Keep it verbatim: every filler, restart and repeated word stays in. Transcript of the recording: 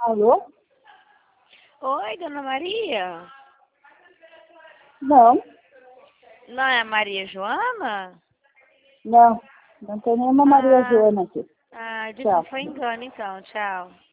Alô? Oi, dona Maria? Não, Não é a Maria Joana? não. Não tem nenhuma Maria Ah, Joana aqui. ah, Tchau. desculpa, foi engano então, tchau.